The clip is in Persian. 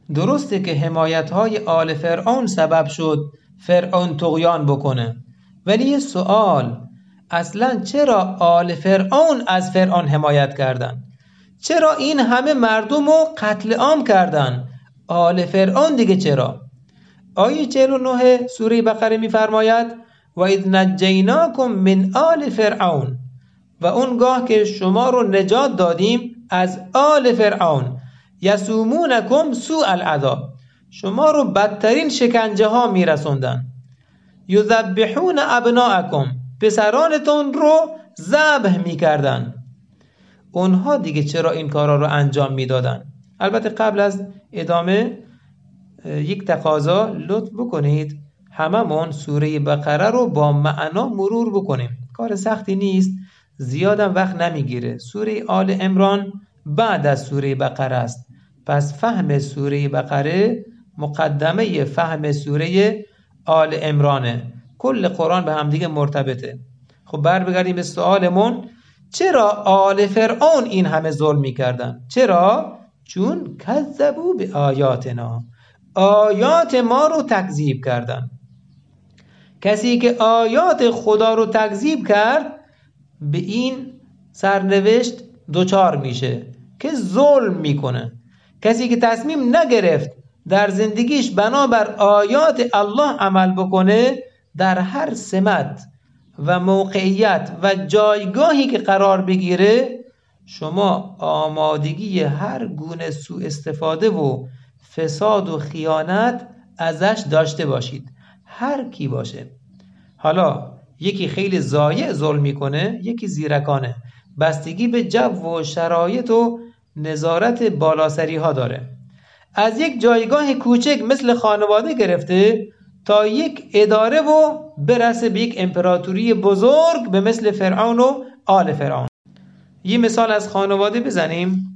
درسته که حمایت‌های آل فرعون سبب شد فرعون طغیان بکنه، ولی یه سوال، اصلا چرا آل فرعون از فرعون حمایت کردن؟ چرا این همه مردم رو قتل عام کردن؟ آل فرعون دیگه چرا؟ آیه 49 سوره بقره می‌فرماید و اذ نجیناکم من آل فرعون، و اونگاه که شما رو نجات دادیم از آل فرعون، یسومونکم سوء العذاب، شما رو بدترین شکنجه ها میرسوندن، یذبحون ابناءکم، پسرانتون رو ذبح میکردن. اونها دیگه چرا این کارا رو انجام میدادن؟ البته قبل از ادامه یک تقاضا لطف بکنید هممون سوره بقره رو با معنا مرور بکنیم، کار سختی نیست، زیادم وقت نمیگیره. سوره آل عمران بعد از سوره بقره است، پس فهم سوره بقره مقدمه فهم سوره آل عمرانه، کل قرآن به هم دیگه مرتبطه. خب بگردیم به سوالمون، چرا آل فرعون این همه ظلم میکردن؟ چرا؟ چون کذبوا به آیاتنا، آیات ما رو تکذیب کردن. کسی که آیات خدا رو تکذیب کرد به این سرنوشت دوچار میشه که ظلم میکنه. کسی که تصمیم نگرفت در زندگیش بنابر آیات الله عمل بکنه، در هر سمت و موقعیت و جایگاهی که قرار بگیره، شما آمادگی هر گونه سوء استفاده و فساد و خیانت ازش داشته باشید، هر کی باشه. حالا یکی خیلی ضایع ظلم میکنه، یکی زیرکانه، بستگی به جو و شرایط و نظارت بالاسری ها داره. از یک جایگاه کوچک مثل خانواده گرفته تا یک اداره و برسه به یک امپراتوری بزرگ به مثل فرعون و آل فرعون. یه مثال از خانواده بزنیم.